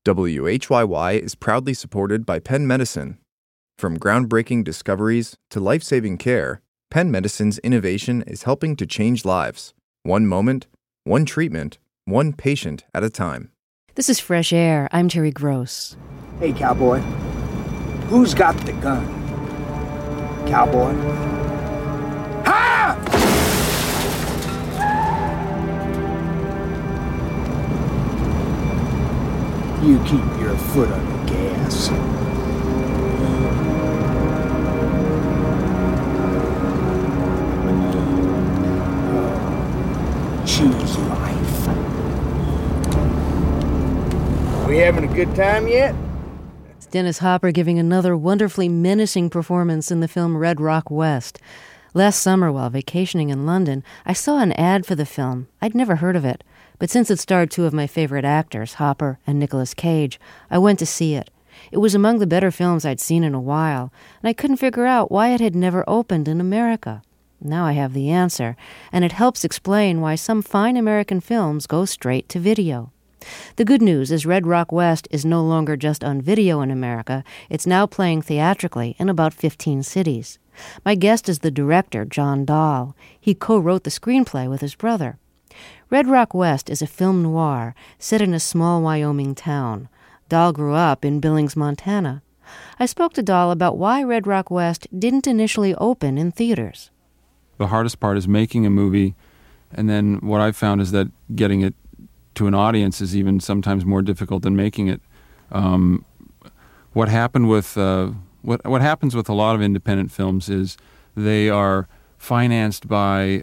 WHYY is proudly supported by Penn Medicine. From groundbreaking discoveries to life-saving care, Penn Medicine's innovation is helping to change lives. One moment, one treatment, one patient at a time. This is Fresh Air. I'm Terry Gross. Hey, cowboy. Who's got the gun? Cowboy? Ha! You keep your foot on the gas. Choose life. We having a good time yet? It's Dennis Hopper giving another wonderfully menacing performance in the film Red Rock West. Last summer, while vacationing in London, I saw an ad for the film. I'd never heard of it, but since it starred two of my favorite actors, Hopper and Nicolas Cage, I went to see it. It was among the better films I'd seen in a while, and I couldn't figure out why it had never opened in America. Now I have the answer, and it helps explain why some fine American films go straight to video. The good news is Red Rock West is no longer just on video in America. It's now playing theatrically in about 15 cities. My guest is the director, John Dahl. He co-wrote the screenplay with his brother. Red Rock West is a film noir set in a small Wyoming town. Dahl grew up in Billings, Montana. I spoke to Dahl about why Red Rock West didn't initially open in theaters. The hardest part is making a movie, and then what I've found is that getting it to an audience is even sometimes more difficult than making it. What happens with a lot of independent films is they are financed by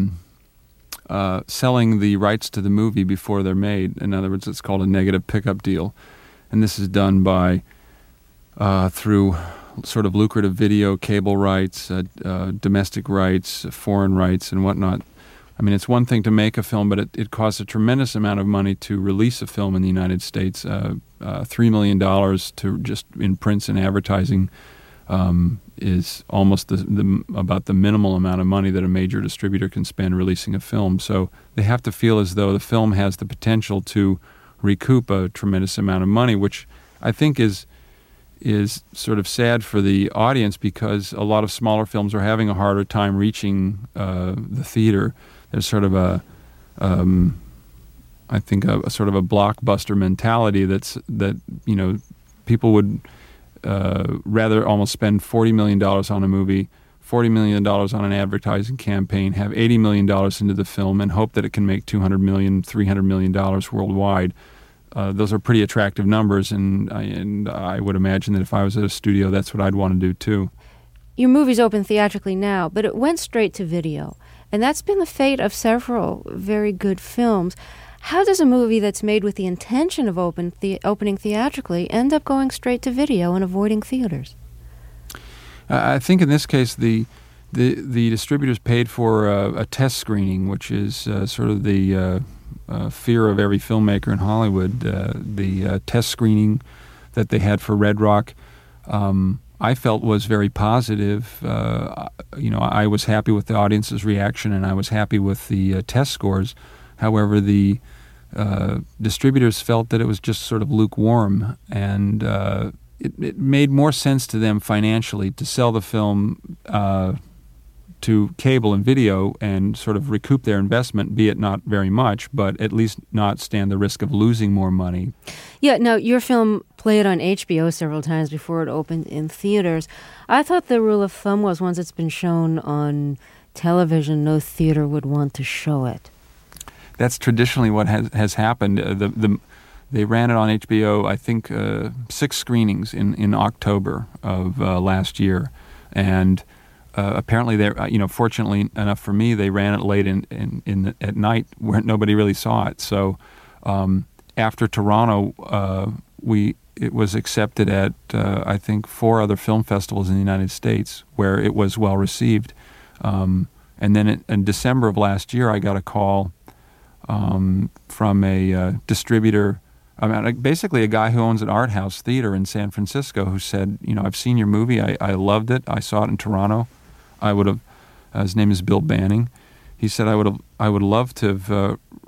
selling the rights to the movie before they're made. In other words, it's called a negative pickup deal, and this is done by through sort of lucrative video, cable rights, domestic rights, foreign rights, and whatnot. I mean, it's one thing to make a film, but it costs a tremendous amount of money to release a film in the United States. $3 million to just in prints and advertising is almost about the minimal amount of money that a major distributor can spend releasing a film. So they have to feel as though the film has the potential to recoup a tremendous amount of money, which I think is sort of sad for the audience because a lot of smaller films are having a harder time reaching the theater. There's sort of a sort of a blockbuster mentality that people would rather almost spend $40 million on a movie, $40 million on an advertising campaign, have $80 million into the film, and hope that it can make $200 million, $300 million worldwide. Those are pretty attractive numbers, and I would imagine that if I was at a studio, that's what I'd want to do too. Your movie's open theatrically now, but it went straight to video, and that's been the fate of several very good films. How does a movie that's made with the intention of opening theatrically end up going straight to video and avoiding theaters? I think in this case, the distributors paid for a test screening, which is sort of the fear of every filmmaker in Hollywood. The test screening that they had for Red Rock, I felt was very positive. I was happy with the audience's reaction, and I was happy with the test scores. However, the distributors felt that it was just sort of lukewarm, and it made more sense to them financially to sell the film to cable and video and sort of recoup their investment, be it not very much, but at least not stand the risk of losing more money. Yeah, now your film played on HBO several times before it opened in theaters. I thought the rule of thumb was once it's been shown on television, no theater would want to show it. That's traditionally what has happened. They ran it on HBO, I think, 6 screenings in October of last year, and apparently, fortunately enough for me, they ran it late at night where nobody really saw it. So after Toronto, it was accepted at I think 4 other film festivals in the United States where it was well received. And then in December of last year, I got a call from a distributor. Basically a guy who owns an art house theater in San Francisco who said, I've seen your movie. I loved it. I saw it in Toronto. I would have. His name is Bill Banning. He said I would love to have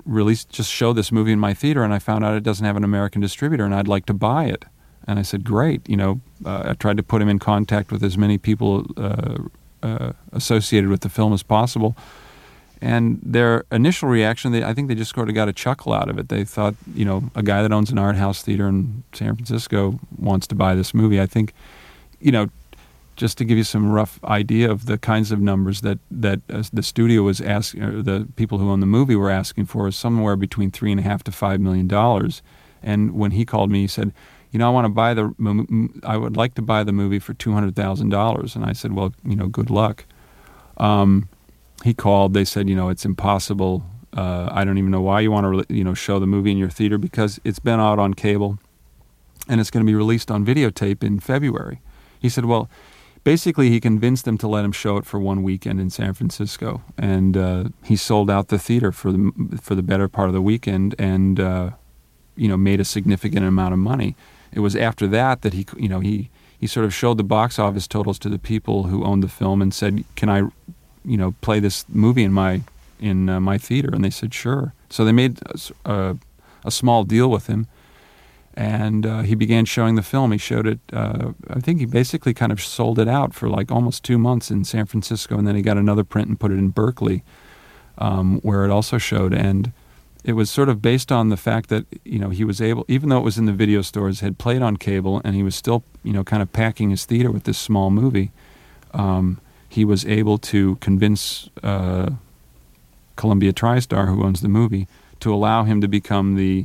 just show this movie in my theater, and I found out it doesn't have an American distributor, and I'd like to buy it. And I said, great. I tried to put him in contact with as many people associated with the film as possible. And their initial reaction, I think they just sort of got a chuckle out of it. They thought, a guy that owns an art house theater in San Francisco wants to buy this movie. I think, just to give you some rough idea of the kinds of numbers that the studio was asking, or the people who own the movie were asking for, is somewhere between $3.5 to $5 million. And when he called me, he said, I want to buy I would like to buy the movie for $200,000. And I said, well, good luck. He called. They said, it's impossible. I don't even know why you want to, show the movie in your theater, because it's been out on cable, and it's going to be released on videotape in February. He said, well, basically he convinced them to let him show it for one weekend in San Francisco, and he sold out the theater for the better part of the weekend, and made a significant amount of money. It was after that he sort of showed the box office totals to the people who owned the film and said, can I play this movie in my theater? And they said, sure. So they made a small deal with him, and he began showing the film. He showed it, I think he basically kind of sold it out for like almost 2 months in San Francisco, and then he got another print and put it in Berkeley, where it also showed. And it was sort of based on the fact that, he was able, even though it was in the video stores, had played on cable, and he was still, kind of packing his theater with this small movie. He was able to convince Columbia TriStar, who owns the movie, to allow him to become the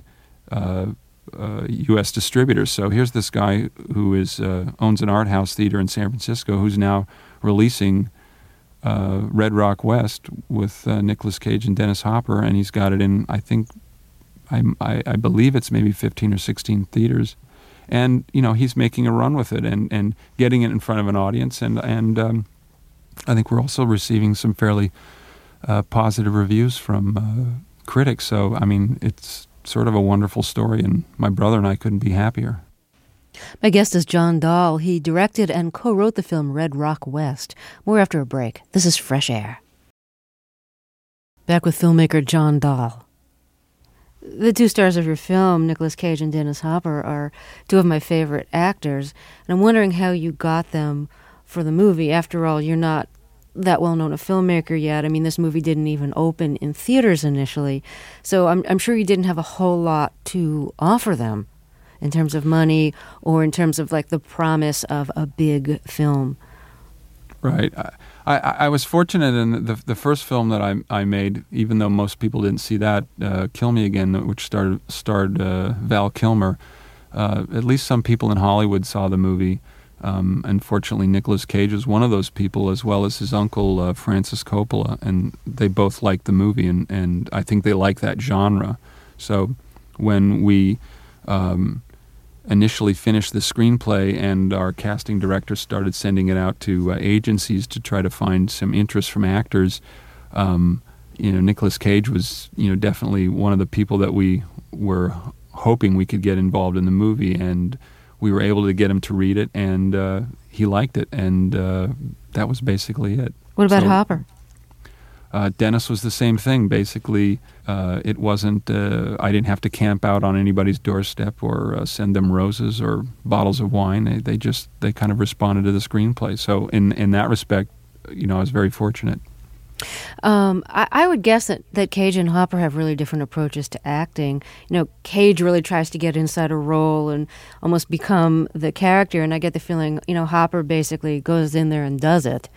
U.S. distributor. So here's this guy who owns an art house theater in San Francisco, who's now releasing Red Rock West with Nicolas Cage and Dennis Hopper, and he's got it in, I think, I believe it's maybe 15 or 16 theaters. And, he's making a run with it and getting it in front of an audience, and I think we're also receiving some fairly positive reviews from critics. So, it's sort of a wonderful story, and my brother and I couldn't be happier. My guest is John Dahl. He directed and co-wrote the film Red Rock West. More after a break. This is Fresh Air. Back with filmmaker John Dahl. The two stars of your film, Nicolas Cage and Dennis Hopper, are two of my favorite actors, and I'm wondering how you got them for the movie. After all, you're not that well-known a filmmaker yet. This movie didn't even open in theaters initially, so I'm sure you didn't have a whole lot to offer them in terms of money or in terms of like the promise of a big film. Right. I was fortunate in the first film that I made, even though most people didn't see that, Kill Me Again, which starred Val Kilmer. At least some people in Hollywood saw the movie. Unfortunately, Nicolas Cage was one of those people, as well as his uncle, Francis Coppola, and they both liked the movie, and I think they like that genre. So when we initially finished the screenplay and our casting director started sending it out to agencies to try to find some interest from actors, Nicolas Cage was, definitely one of the people that we were hoping we could get involved in the movie, and we were able to get him to read it, and he liked it, and that was basically it. What about Hopper? Dennis was the same thing. Basically, it wasn't, I didn't have to camp out on anybody's doorstep or send them roses or bottles of wine. They kind of responded to the screenplay. So in that respect, I was very fortunate. I would guess that Cage and Hopper have really different approaches to acting. Cage really tries to get inside a role and almost become the character, and I get the feeling, Hopper basically goes in there and does it.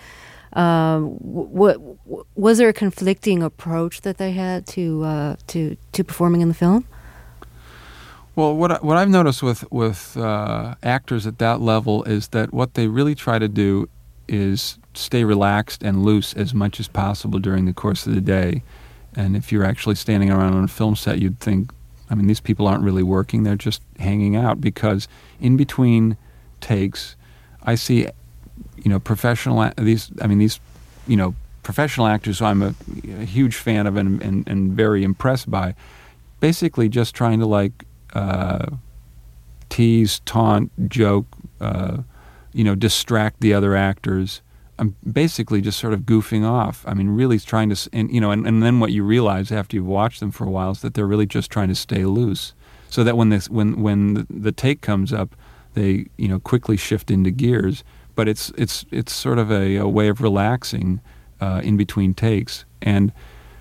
Was there a conflicting approach that they had to performing in the film? Well, what I've noticed with actors at that level is that what they really try to do is stay relaxed and loose as much as possible during the course of the day. And if you're actually standing around on a film set, you'd think, these people aren't really working; they're just hanging out. Because in between takes, I see professional actors who I'm a huge fan of and very impressed by, basically just trying to tease, taunt, joke, distract the other actors I'm basically just sort of goofing off. I mean, really trying to, and then what you realize after you've watched them for a while is that they're really just trying to stay loose, so that when the take comes up, they quickly shift into gears. But it's sort of a way of relaxing in between takes. And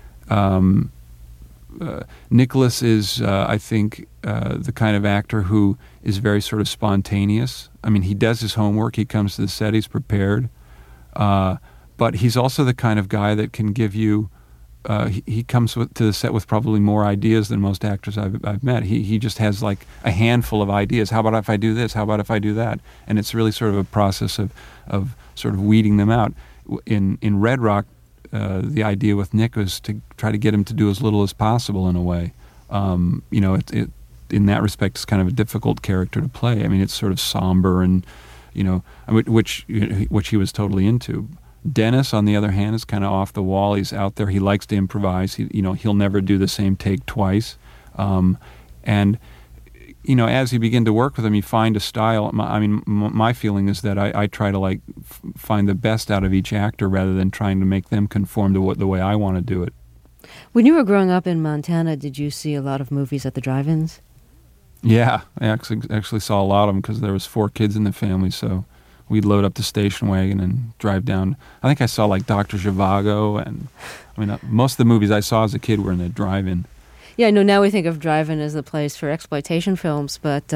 Nicholas is, I think, the kind of actor who is very sort of spontaneous. I mean, he does his homework. He comes to the set. He's prepared. But he's also the kind of guy that can give you. He comes to the set with probably more ideas than most actors I've met. He just has like a handful of ideas. How about if I do this? How about if I do that? And it's really sort of a process of sort of weeding them out. In Red Rock, the idea with Nick was to try to get him to do as little as possible in a way. In that respect, it's kind of a difficult character to play. I mean, it's sort of somber and, which he was totally into. Dennis, on the other hand, is kind of off the wall. He's out there. He likes to improvise. He'll never do the same take twice. And as you begin to work with him, you find a style. My feeling is that I try to find the best out of each actor rather than trying to make them conform to the way I want to do it. When you were growing up in Montana, did you see a lot of movies at the drive-ins? Yeah, I actually saw a lot of them because there was 4 kids in the family, so we'd load up the station wagon and drive down. I think I saw Dr. Zhivago, and most of the movies I saw as a kid were in the drive-in. Yeah, no. Now we think of drive-in as the place for exploitation films, but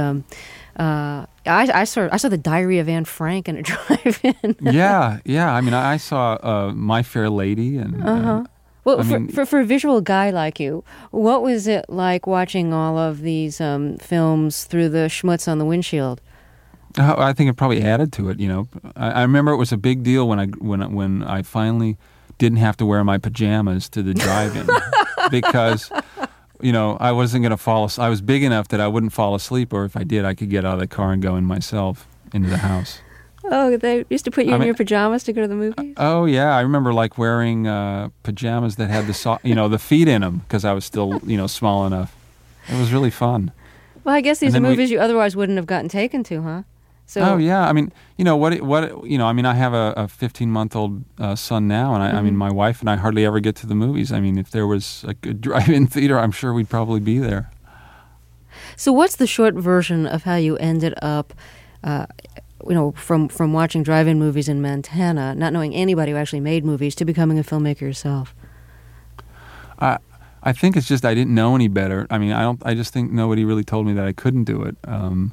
I saw The Diary of Anne Frank in a drive-in. yeah. I saw My Fair Lady, and well, for a visual guy like you, what was it like watching all of these films through the schmutz on the windshield? I think it probably added to it. I remember it was a big deal when I finally didn't have to wear my pajamas to the drive-in because I wasn't going to fall asleep. I was big enough that I wouldn't fall asleep, or if I did, I could get out of the car and go in myself into the house. Oh, they used to put you in your pajamas to go to the movies? Oh, yeah. I remember wearing pajamas that had the feet in them because I was still, small enough. It was really fun. Well, I guess these are movies you otherwise wouldn't have gotten taken to, huh? So, oh, yeah. I mean, I have a 15-month-old son now, and my wife and I hardly ever get to the movies. I mean, if there was a good drive-in theater, I'm sure we'd probably be there. So what's the short version of how you ended up from watching drive-in movies in Montana, not knowing anybody who actually made movies, to becoming a filmmaker yourself? I think it's just I didn't know any better. I mean, I just think nobody really told me that I couldn't do it.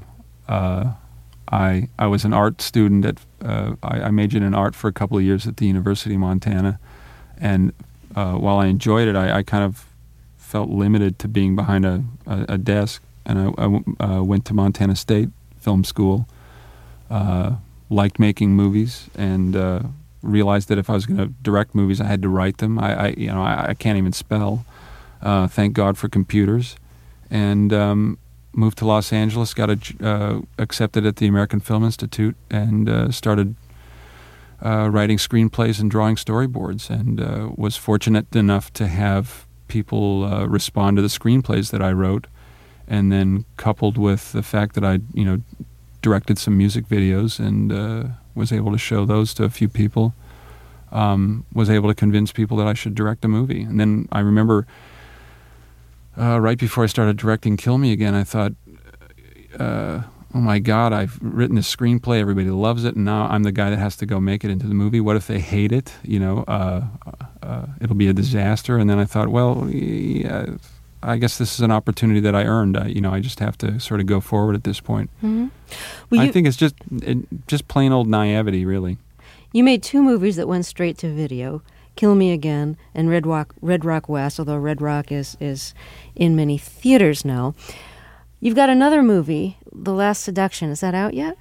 I was an art student I majored in art for a couple of years at the University of Montana, and while I enjoyed it, I kind of felt limited to being behind a desk, and I went to Montana State Film School. Liked making movies, and realized that if I was going to direct movies, I had to write them. I can't even spell. Thank God for computers, and moved to Los Angeles. Got accepted at the American Film Institute, and started writing screenplays and drawing storyboards. And was fortunate enough to have people respond to the screenplays that I wrote, and then coupled with the fact that I directed some music videos and was able to show those to a few people, was able to convince people that I should direct a movie. And then I remember right before I started directing Kill Me Again, I thought, oh my God, I've written this screenplay, everybody loves it, and now I'm the guy that has to go make it into the movie. What if they hate it? It'll be a disaster. And then I thought, well, yeah, I guess this is an opportunity that I earned. I just have to sort of go forward at this point. Mm-hmm. Well, I think it's just plain old naivety, really. You made 2 movies that went straight to video, Kill Me Again and Red Rock West, although Red Rock is in many theaters now. You've got another movie, The Last Seduction. Is that out yet?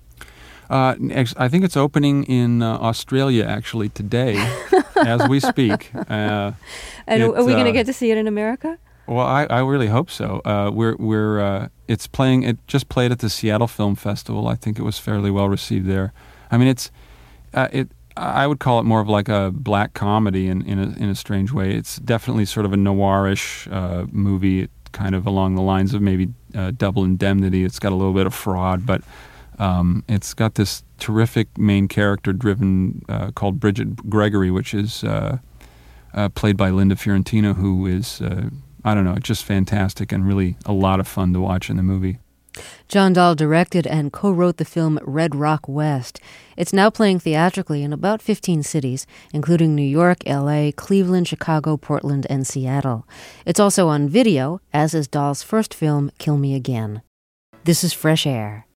I think it's opening in Australia, actually, today, as we speak. And are we going to get to see it in America? Well, I really hope so. It's playing. It just played at the Seattle Film Festival. I think it was fairly well received there. I mean, I would call it more of like a black comedy in a strange way. It's definitely sort of a noirish movie, kind of along the lines of maybe Double Indemnity. It's got a little bit of fraud, but It's got this terrific main character driven called Bridget Gregory, which is played by Linda Fiorentino, who is, I don't know, just fantastic and really a lot of fun to watch in the movie. John Dahl directed and co-wrote the film Red Rock West. It's now playing theatrically in about 15 cities, including New York, L.A., Cleveland, Chicago, Portland, and Seattle. It's also on video, as is Dahl's first film, Kill Me Again. This is Fresh Air.